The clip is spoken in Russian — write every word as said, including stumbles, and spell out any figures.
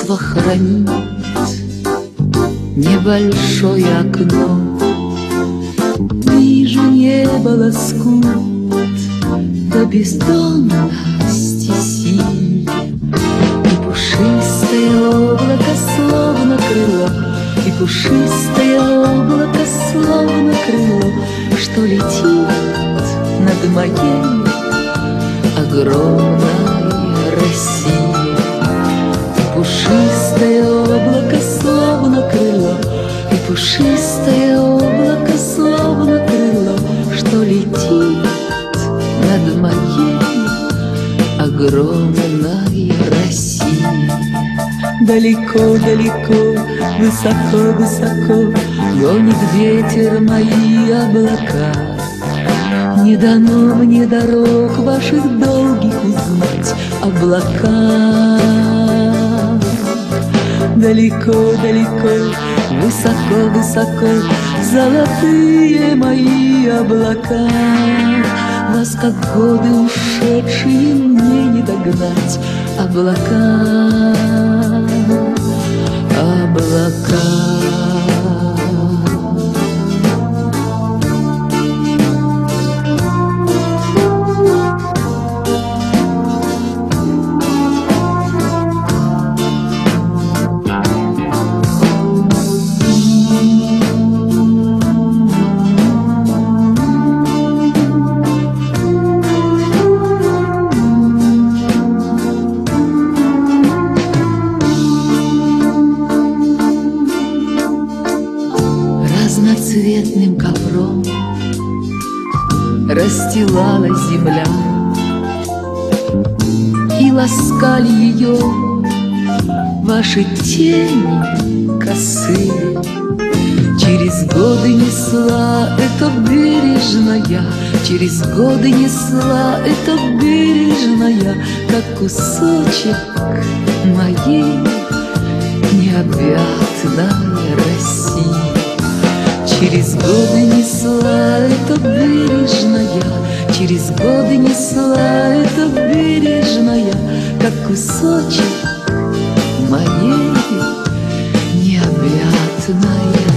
детство хранит небольшое окно. Вижу, небо лоскут, да бездонности синие, и пушистое облако словно крыло, и пушистое облако словно крыло, что летит над моей огромной Россией. И пушистое облако словно крыло, и пушистое облако словно крыло, что летит над моей огромной Россией. Далеко-далеко, высоко-высоко гонит ветер мои облака. Не дано мне дорог ваших долгих узнать, облака. Далеко-далеко, высоко-высоко золотые мои облака. Вас, как годы ушедшие, мне не догнать, облака, облака. Разноцветным ковром расстилалась земля, и ласкали ее ваши тени косые. Через годы несла эта бережная, через годы несла эта бережная, как кусочек моей необъятной России. Через годы несла эта бережная, через годы несла эта бережная, как кусочек моей необъятной